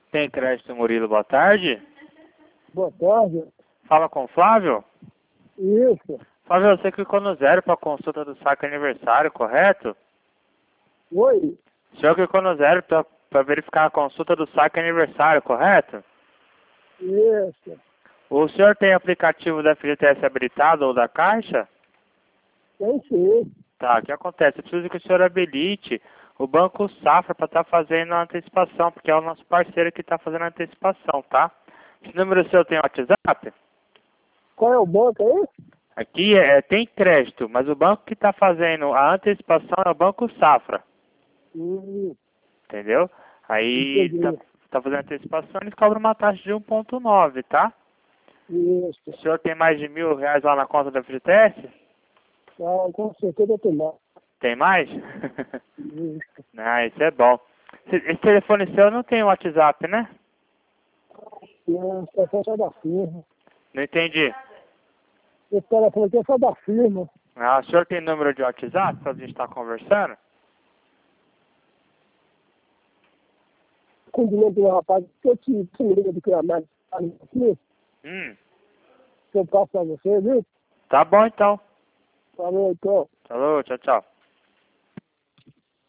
Tem crédito Murilo, boa tarde. Boa tarde. Fala com o Flávio. Isso. Flávio, você clicou no 0 para consulta do saque aniversário, correto? Oi. O senhor clicou no 0 para verificar a consulta do saque aniversário, correto? Isso. O senhor tem aplicativo da FGTS habilitado ou da Caixa? Tem sim. Tá, o que acontece? Eu preciso que o senhor habilite o Banco Safra para estar fazendo a antecipação, porque é o nosso parceiro que está fazendo a antecipação, tá? Esse número seu tem WhatsApp? Qual é o banco aí? Aqui tem crédito, mas o banco que está fazendo a antecipação é o Banco Safra, entendeu? Aí Entendi. tá fazendo a antecipação, eles cobram uma taxa de 1,9, tá? Isso. O senhor tem mais de R$ 1.000 lá na conta da FGTS? Ah, com certeza tem mais. Tem mais? Isso. Ah, isso é bom. Esse telefone seu não tem WhatsApp, né? Não, esse telefone é só da firma. Não entendi. Esse telefone aqui é só da firma. Ah, o senhor tem número de WhatsApp para a gente estar conversando? Com o dinheiro do rapaz, que eu te liga do que a mais aqui, que eu passo pra você, viu? Tá bom então. Falou, então. Falou, tchau, tchau.